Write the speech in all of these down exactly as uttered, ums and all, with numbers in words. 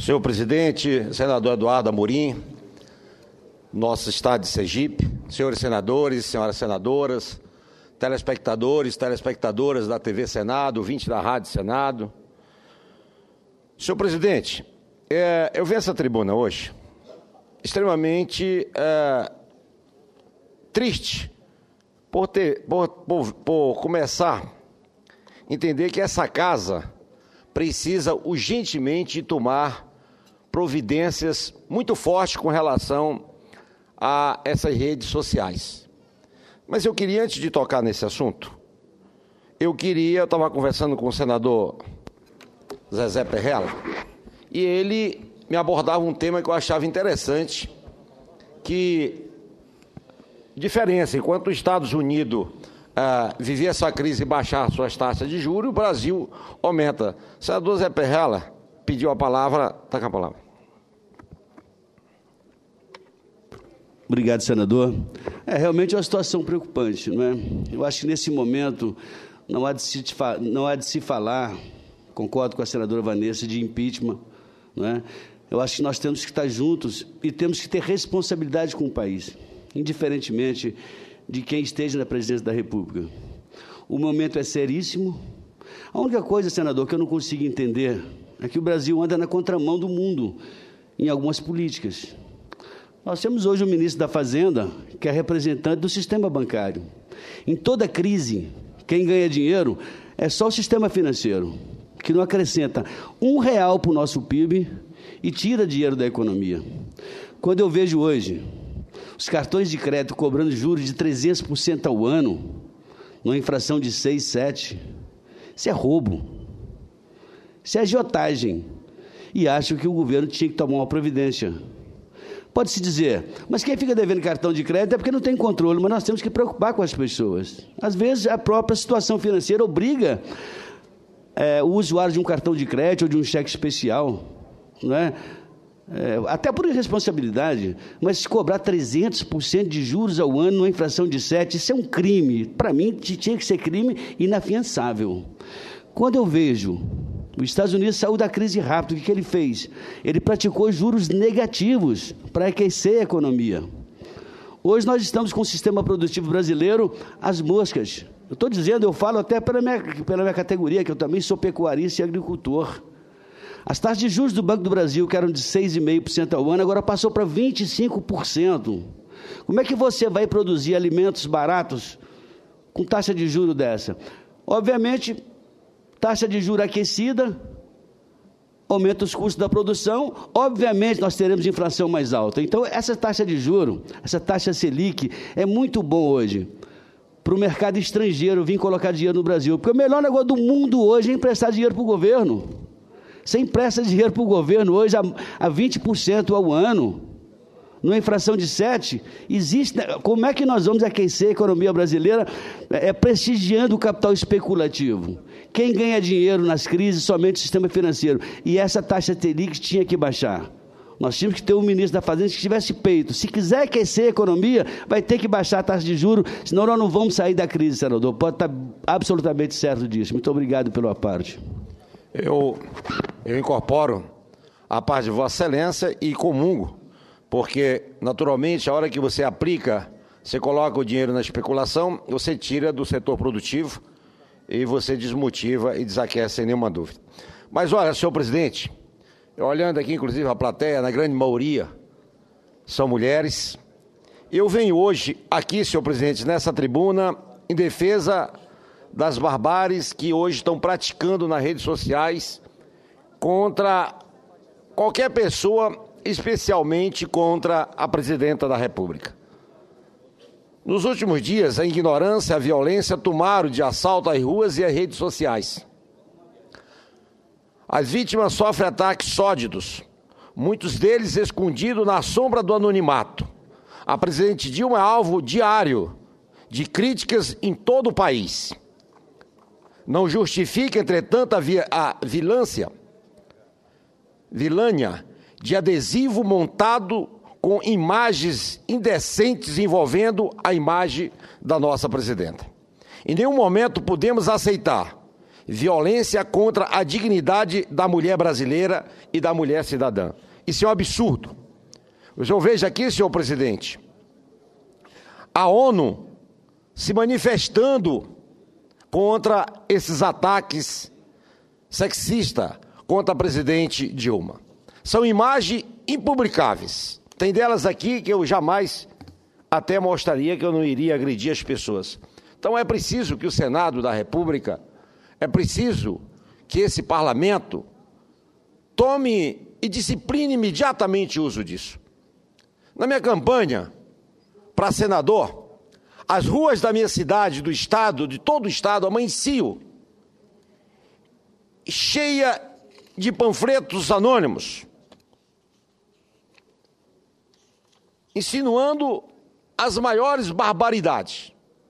Senhor presidente, senador Eduardo Amorim, nosso estado de Sergipe, senhores senadores, senhoras senadoras, telespectadores, telespectadoras da T V Senado, ouvintes da Rádio Senado. Senhor presidente, é, eu venho a essa tribuna hoje extremamente é, triste por, ter, por, por, por começar a entender que essa casa precisa urgentemente tomar providências muito fortes com relação a essas redes sociais. Mas eu queria, antes de tocar nesse assunto, eu queria, eu estava conversando com o senador Zezé Perrella, e ele me abordava um tema que eu achava interessante, que diferença, enquanto os Estados Unidos ah, vivia essa crise e baixar suas taxas de juros, o Brasil aumenta. O senador Zé Perrella pediu a palavra, está com a palavra. Obrigado, senador. É realmente uma situação preocupante, não é? Eu acho que nesse momento não há de se, não há de se falar, concordo com a senadora Vanessa, de impeachment, não é? Eu acho que nós temos que estar juntos e temos que ter responsabilidade com o país, indiferentemente de quem esteja na presidência da República. O momento é seríssimo. A única coisa, senador, que eu não consigo entender é que o Brasil anda na contramão do mundo em algumas políticas. Nós temos hoje o ministro da Fazenda, que é representante do sistema bancário. Em toda crise, quem ganha dinheiro é só o sistema financeiro, que não acrescenta um real para o nosso P I B e tira dinheiro da economia. Quando eu vejo hoje os cartões de crédito cobrando juros de trezentos por cento ao ano, numa infração de seis, sete, isso é roubo, isso é agiotagem, e acho que o governo tinha que tomar uma providência. Pode-se dizer, mas quem fica devendo cartão de crédito é porque não tem controle, mas nós temos que preocupar com as pessoas. Às vezes, a própria situação financeira obriga é, o usuário de um cartão de crédito ou de um cheque especial, não é? É, até por irresponsabilidade, mas se cobrar trezentos por cento de juros ao ano numa infração de sete, isso é um crime. Para mim, tinha que ser crime inafiançável. Quando eu vejo os Estados Unidos saiu da crise rápido, o que ele fez? Ele praticou juros negativos para aquecer a economia. Hoje nós estamos com o sistema produtivo brasileiro às moscas. Eu estou dizendo, eu falo até pela minha, pela minha categoria, que eu também sou pecuarista e agricultor. As taxas de juros do Banco do Brasil, que eram de seis vírgula cinco por cento ao ano, agora passou para vinte e cinco por cento. Como é que você vai produzir alimentos baratos com taxa de juros dessa? Obviamente, taxa de juros aquecida, aumenta os custos da produção, obviamente nós teremos inflação mais alta. Então, essa taxa de juros, essa taxa Selic, é muito bom hoje para o mercado estrangeiro vir colocar dinheiro no Brasil, porque o melhor negócio do mundo hoje é emprestar dinheiro para o governo. Você empresta dinheiro para o governo hoje a, a vinte por cento ao ano, numa inflação de sete por cento, existe, como é que nós vamos aquecer a economia brasileira? É prestigiando o capital especulativo. Quem ganha dinheiro nas crises? Somente o sistema financeiro. E essa taxa Selic tinha que baixar. Nós tínhamos que ter um ministro da Fazenda que tivesse peito. Se quiser aquecer a economia, vai ter que baixar a taxa de juros, senão nós não vamos sair da crise, senador. Pode estar absolutamente certo disso. Muito obrigado pela parte. Eu, eu incorporo a parte de Vossa Excelência e comungo, porque, naturalmente, a hora que você aplica, você coloca o dinheiro na especulação, você tira do setor produtivo e você desmotiva e desaquece sem nenhuma dúvida. Mas, olha, senhor presidente, olhando aqui, inclusive, a plateia, na grande maioria, são mulheres. Eu venho hoje aqui, senhor presidente, nessa tribuna, em defesa das barbáries que hoje estão praticando nas redes sociais contra qualquer pessoa, especialmente contra a presidenta da República. Nos últimos dias, a ignorância e a violência tomaram de assalto às ruas e às redes sociais. As vítimas sofrem ataques sórdidos, muitos deles escondidos na sombra do anonimato. A presidente Dilma é alvo diário de críticas em todo o país. Não justifica, entretanto, a, vi a vilância, vilânia de adesivo montado com imagens indecentes envolvendo a imagem da nossa presidenta. Em nenhum momento podemos aceitar violência contra a dignidade da mulher brasileira e da mulher cidadã. Isso é um absurdo. O senhor veja aqui, senhor presidente, a ONU se manifestando contra esses ataques sexistas contra a presidente Dilma. São imagens impublicáveis. Tem delas aqui que eu jamais até mostraria que eu não iria agredir as pessoas. Então é preciso que o Senado da República, é preciso que esse parlamento tome e discipline imediatamente o uso disso. Na minha campanha para senador, as ruas da minha cidade, do estado, de todo o estado, amanheciam cheia de panfletos anônimos, insinuando as maiores barbaridades.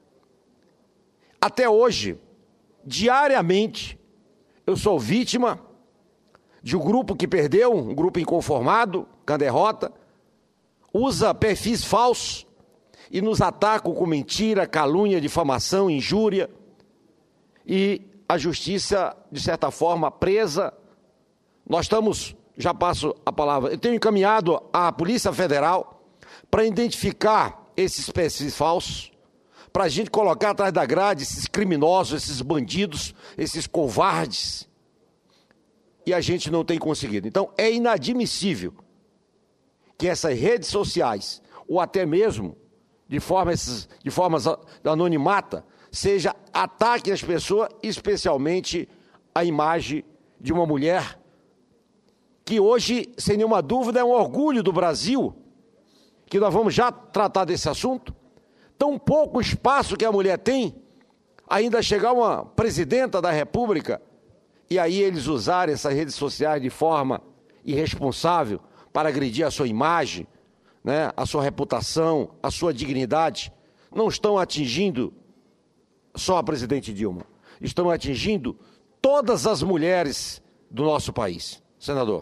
Até hoje, diariamente, eu sou vítima de um grupo que perdeu, um grupo inconformado com a derrota, usa perfis falsos e nos atacam com mentira, calúnia, difamação, injúria, e a justiça, de certa forma, presa. Nós estamos, já passo a palavra, eu tenho encaminhado à Polícia Federal para identificar esses perfis falsos, para a gente colocar atrás da grade esses criminosos, esses bandidos, esses covardes, e a gente não tem conseguido. Então, é inadmissível que essas redes sociais, ou até mesmo de forma, de forma anonimata, seja ataque às pessoas, especialmente a imagem de uma mulher que hoje, sem nenhuma dúvida, é um orgulho do Brasil, que nós vamos já tratar desse assunto. Tão pouco espaço que a mulher tem, ainda chegar uma presidenta da República, e aí eles usarem essas redes sociais de forma irresponsável para agredir a sua imagem, né, a sua reputação, a sua dignidade, não estão atingindo só a presidente Dilma, estão atingindo todas as mulheres do nosso país. Senador.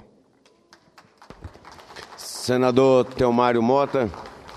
Senador Theomário Mota,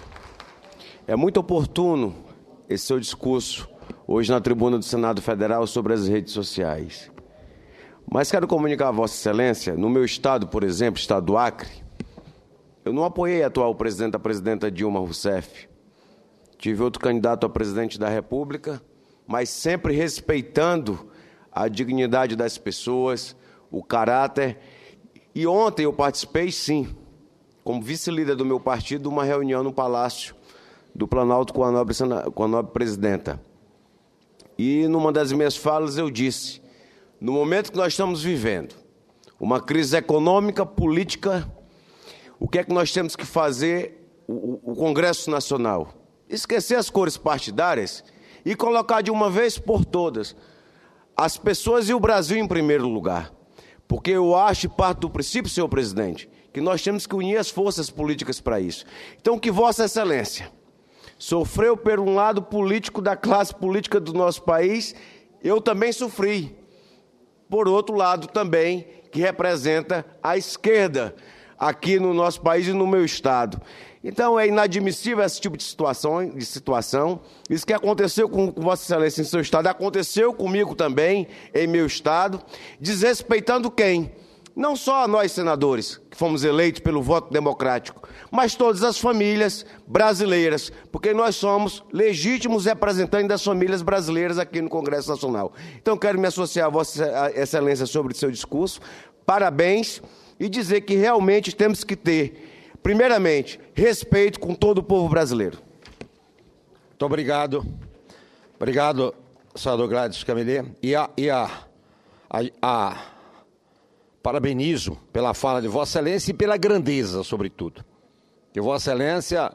é muito oportuno esse seu discurso hoje na tribuna do Senado Federal sobre as redes sociais. Mas quero comunicar a Vossa Excelência, no meu estado, por exemplo, estado do Acre, eu não apoiei a atual presidente, a presidenta Dilma Rousseff. Tive outro candidato a presidente da República, mas sempre respeitando a dignidade das pessoas, o caráter. E ontem eu participei, sim, como vice-líder do meu partido, de uma reunião no Palácio do Planalto com a nobre, com a nobre presidenta. E, numa das minhas falas, eu disse, no momento que nós estamos vivendo, uma crise econômica, política, o que é que nós temos que fazer, o, o Congresso Nacional? Esquecer as cores partidárias e colocar de uma vez por todas as pessoas e o Brasil em primeiro lugar. Porque eu acho, e parto do princípio, senhor presidente, que nós temos que unir as forças políticas para isso. Então, que Vossa Excelência sofreu por um lado político da classe política do nosso país, eu também sofri. Por outro lado também, que representa a esquerda aqui no nosso país e no meu estado. Então, é inadmissível esse tipo de situação, de situação. Isso que aconteceu com Vossa Excelência em seu estado, aconteceu comigo também, em meu estado, desrespeitando quem? Não só nós, senadores, que fomos eleitos pelo voto democrático, mas todas as famílias brasileiras, porque nós somos legítimos representantes das famílias brasileiras aqui no Congresso Nacional. Então, quero me associar a Vossa Excelência sobre o seu discurso. Parabéns. E dizer que realmente temos que ter, primeiramente, respeito com todo o povo brasileiro. Muito obrigado. Obrigado, senador Gladys Camilê. E a, e a, a, a parabenizo pela fala de Vossa Excelência e pela grandeza, sobretudo. Que Vossa Excelência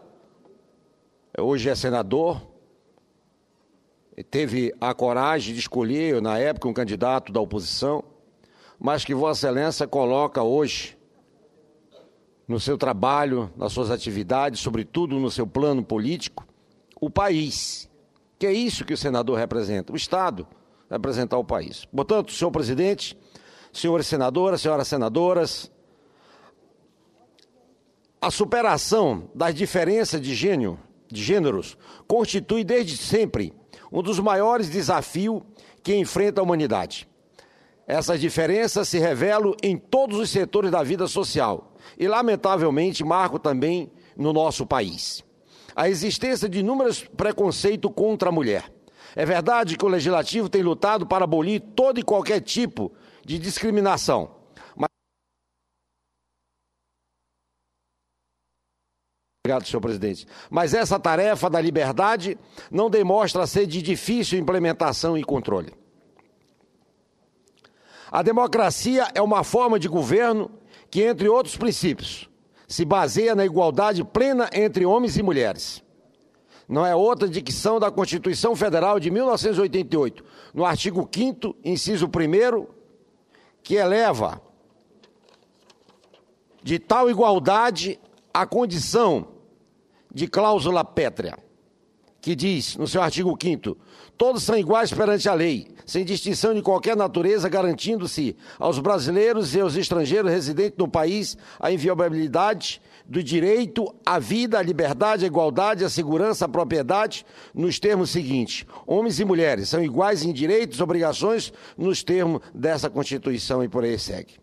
hoje é senador, teve a coragem de escolher, na época, um candidato da oposição, mas que Vossa Excelência coloca hoje no seu trabalho, nas suas atividades, sobretudo no seu plano político, o país, que é isso que o senador representa, o Estado representar o país. Portanto, senhor presidente, senhores senadores, senhoras senadoras, a superação das diferenças de gênero, de gêneros constitui desde sempre um dos maiores desafios que enfrenta a humanidade. Essas diferenças se revelam em todos os setores da vida social e, lamentavelmente, marcam também no nosso país a existência de inúmeros preconceitos contra a mulher. É verdade que o Legislativo tem lutado para abolir todo e qualquer tipo de discriminação. Mas... Obrigado, senhor presidente. Mas essa tarefa da liberdade não demonstra ser de difícil implementação e controle. A democracia é uma forma de governo que, entre outros princípios, se baseia na igualdade plena entre homens e mulheres. Não é outra dicção da Constituição Federal de mil novecentos e oitenta e oito, no artigo quinto, inciso primeiro, que eleva de tal igualdade a condição de cláusula pétrea, que diz, no seu artigo quinto, todos são iguais perante a lei, sem distinção de qualquer natureza, garantindo-se aos brasileiros e aos estrangeiros residentes no país a inviolabilidade do direito à vida, à liberdade, à igualdade, à segurança, à propriedade, nos termos seguintes: homens e mulheres são iguais em direitos e obrigações nos termos dessa Constituição, e por aí segue.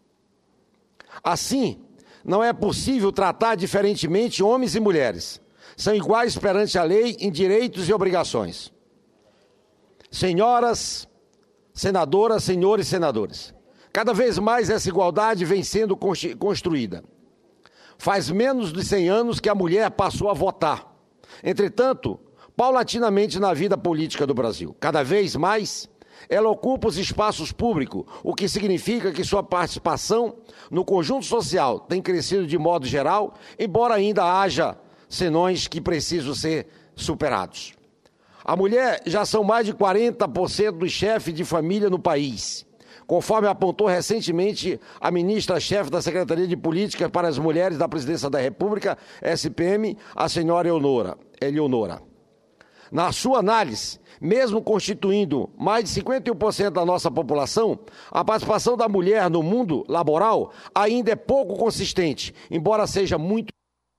Assim, não é possível tratar diferentemente homens e mulheres. São iguais perante a lei em direitos e obrigações. Senhoras, senadoras, senhores e senadores, cada vez mais essa igualdade vem sendo construída. Faz menos de cem anos que a mulher passou a votar. Entretanto, paulatinamente na vida política do Brasil, cada vez mais, ela ocupa os espaços públicos, o que significa que sua participação no conjunto social tem crescido de modo geral, embora ainda haja senões que precisam ser superados. A mulher já são mais de quarenta por cento dos chefes de família no país, conforme apontou recentemente a ministra-chefe da Secretaria de Política para as Mulheres da Presidência da República, S P M, a senhora Eleonora. Eleonora. Na sua análise, mesmo constituindo mais de cinquenta e um por cento da nossa população, a participação da mulher no mundo laboral ainda é pouco consistente, embora seja muito.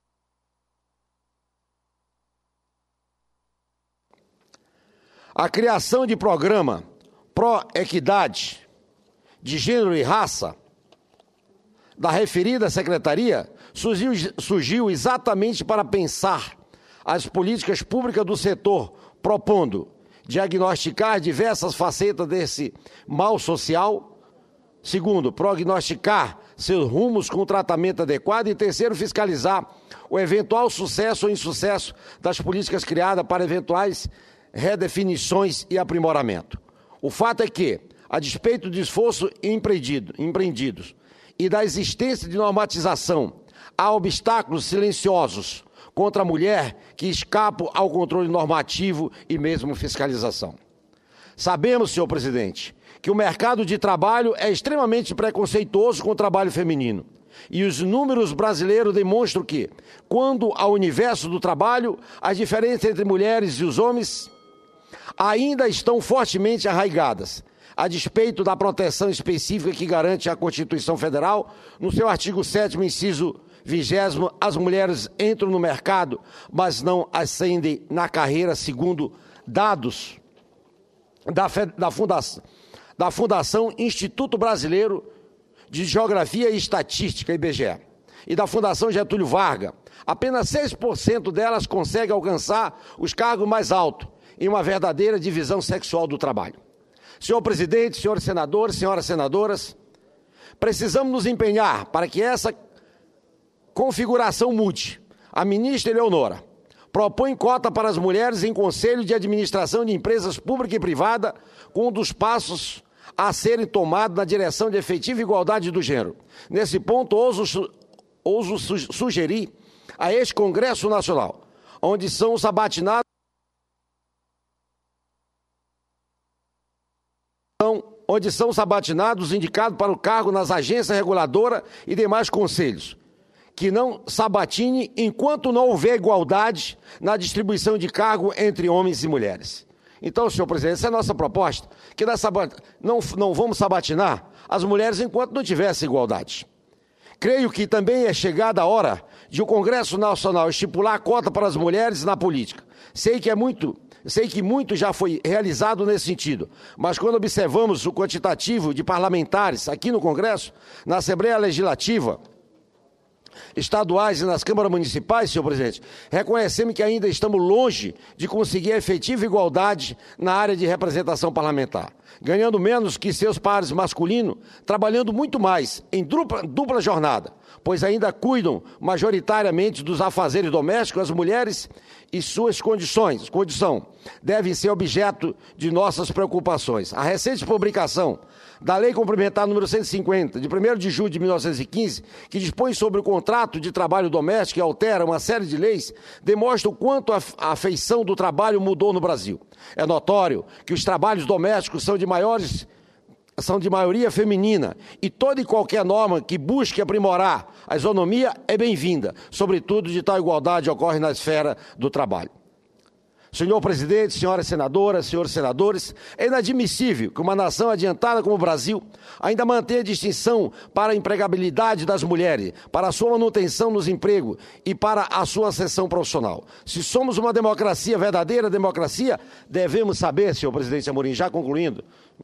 A criação de programa pró-equidade de gênero e raça da referida secretaria surgiu, surgiu exatamente para pensar as políticas públicas do setor, propondo diagnosticar diversas facetas desse mal social. Segundo, prognosticar seus rumos com tratamento adequado. E terceiro, fiscalizar o eventual sucesso ou insucesso das políticas criadas para eventuais redefinições e aprimoramento. O fato é que, a despeito de esforços empreendido, empreendidos e da existência de normatização, há obstáculos silenciosos contra a mulher que escapam ao controle normativo e mesmo fiscalização. Sabemos, senhor presidente, que o mercado de trabalho é extremamente preconceituoso com o trabalho feminino. E os números brasileiros demonstram que, quando ao universo do trabalho, as diferenças entre mulheres e os homens ainda estão fortemente arraigadas, a despeito da proteção específica que garante a Constituição Federal. No seu artigo sétimo, inciso vigésimo, as mulheres entram no mercado, mas não ascendem na carreira, segundo dados da, da, fundação, da Fundação Instituto Brasileiro de Geografia e Estatística, I B G E, e da Fundação Getúlio Vargas. Apenas seis por cento delas conseguem alcançar os cargos mais altos em uma verdadeira divisão sexual do trabalho. Senhor presidente, senhores senadores, senhoras senadoras, precisamos nos empenhar para que essa configuração mude. A ministra Eleonora propõe cota para as mulheres em conselho de administração de empresas públicas e privadas, com um dos passos a serem tomados na direção de efetiva igualdade do gênero. Nesse ponto, ouso, ouso sugerir a este Congresso Nacional, onde são sabatinados onde são sabatinados indicados para o cargo nas agências reguladoras e demais conselhos, que não sabatine enquanto não houver igualdade na distribuição de cargo entre homens e mulheres. Então, senhor presidente, essa é a nossa proposta, que não, não vamos sabatinar as mulheres enquanto não tiver essa igualdade. Creio que também é chegada a hora de o Congresso Nacional estipular a cota para as mulheres na política. Sei que é muito sei que muito já foi realizado nesse sentido, mas quando observamos o quantitativo de parlamentares aqui no Congresso, na Assembleia Legislativa, estaduais e nas câmaras municipais, senhor presidente, reconhecemos que ainda estamos longe de conseguir a efetiva igualdade na área de representação parlamentar, ganhando menos que seus pares masculinos, trabalhando muito mais em dupla, dupla jornada, pois ainda cuidam majoritariamente dos afazeres domésticos, as mulheres e suas condições, condição, devem ser objeto de nossas preocupações. A recente publicação da Lei Complementar número cento e cinquenta, de primeiro de julho de mil novecentos e quinze, que dispõe sobre o contrato de trabalho doméstico e altera uma série de leis, demonstra o quanto a, a feição do trabalho mudou no Brasil. É notório que os trabalhos domésticos são de maiores são de maioria feminina e toda e qualquer norma que busque aprimorar a isonomia é bem-vinda, sobretudo de tal igualdade ocorre na esfera do trabalho. Senhor presidente, senhoras senadoras, senhores senadores, é inadmissível que uma nação adiantada como o Brasil ainda mantenha distinção para a empregabilidade das mulheres, para a sua manutenção nos empregos e para a sua ascensão profissional. Se somos uma democracia, verdadeira democracia, devemos saber, senhor presidente Amorim, já concluindo,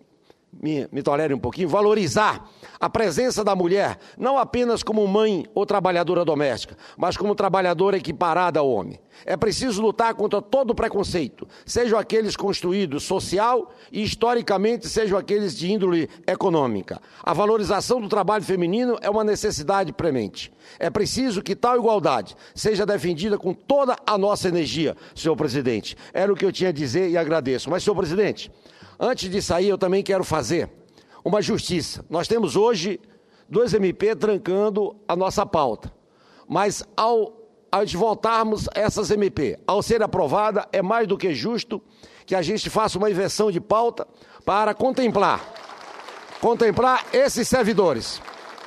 Me, me tolere um pouquinho, valorizar a presença da mulher, não apenas como mãe ou trabalhadora doméstica, mas como trabalhadora equiparada ao homem. É preciso lutar contra todo o preconceito, sejam aqueles construídos social e, historicamente, sejam aqueles de índole econômica. A valorização do trabalho feminino é uma necessidade premente. É preciso que tal igualdade seja defendida com toda a nossa energia, senhor presidente. Era o que eu tinha a dizer e agradeço. Mas, senhor presidente, antes de sair, eu também quero fazer uma justiça. Nós temos hoje dois M P trancando a nossa pauta, mas ao, ao voltarmos essas M P, ao ser aprovada, é mais do que justo que a gente faça uma inversão de pauta para contemplar, contemplar esses servidores.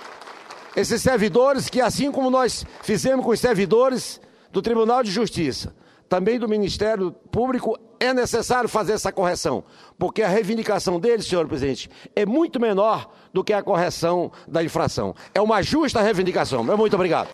Esses servidores que, assim como nós fizemos com os servidores do Tribunal de Justiça, também do Ministério Público, é necessário fazer essa correção, porque a reivindicação deles, senhor presidente, é muito menor do que a correção da infração. É uma justa reivindicação. Muito obrigado.